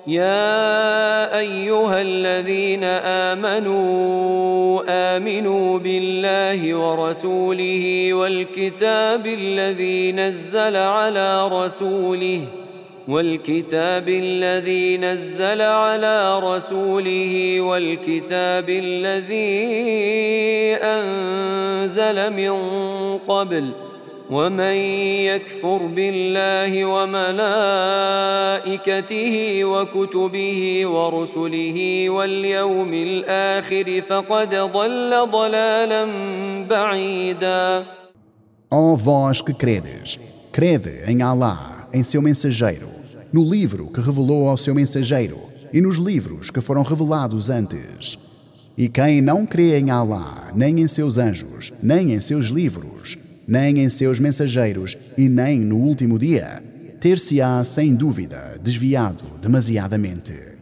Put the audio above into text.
يا أيها الذين آمنوا بالله ورسوله والكتاب الذي نزل على رسوله والكتاب الذي أنزل من قبل ومن يكفر بالله وملائكته وكتبه ورسله واليوم الآخر فقد ضل ضلالا بعيدا. Ó vós que credes, crede em Alá, em seu mensageiro, no livro que revelou ao seu mensageiro e nos livros que foram revelados antes. E quem não crê em Alá, nem em seus anjos, nem em seus livros, nem em seus mensageiros e nem no último dia, ter-se-á sem dúvida desviado demasiadamente.